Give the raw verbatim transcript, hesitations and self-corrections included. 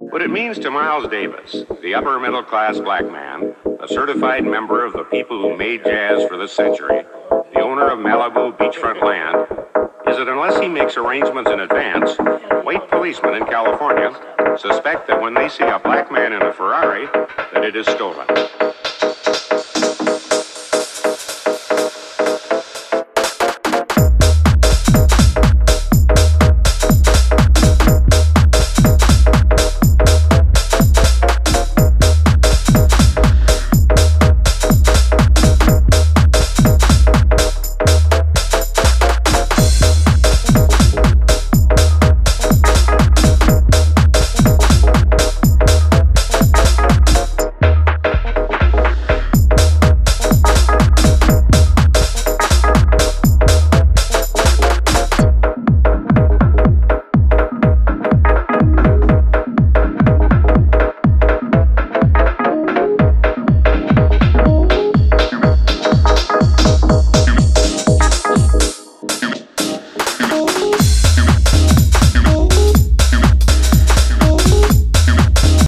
What it means to Miles Davis, the upper middle class black man, a certified member of the people who made jazz for this century, the owner of Malibu beachfront land, is that unless he makes arrangements in advance, white policemen in California suspect that when they see a black man in a Ferrari, that it is stolen.